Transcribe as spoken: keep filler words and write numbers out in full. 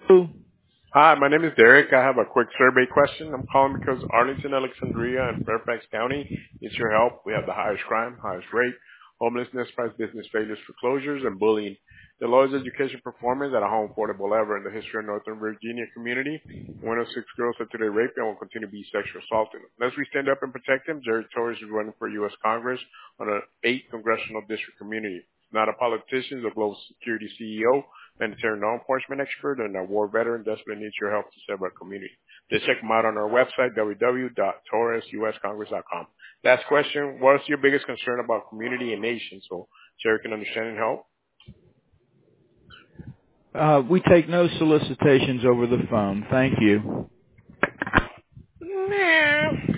Hello. Hi, my name is Derek. I have a quick survey question. I'm calling because Arlington, Alexandria, and Fairfax County needs your help. We have the highest crime, highest rate, homelessness, price business failures, foreclosures, and bullying. The lowest education performance at a home affordable ever in the history of Northern Virginia community. One of six girls are today raped and will continue to be sexual assaulted. Unless we stand up and protect them, Jerry Torres is running for U S Congress on an eight congressional district community. Not a politician, he's a global security C E O, humanitarian law enforcement expert, and a war veteran desperately needs your help to save our community. Just check him out on our website, w w w dot torres u s congress dot com. Last question, what's your biggest concern about community and nation so Jerry can understand and help? Uh, we take no solicitations over the phone. Thank you. Nah.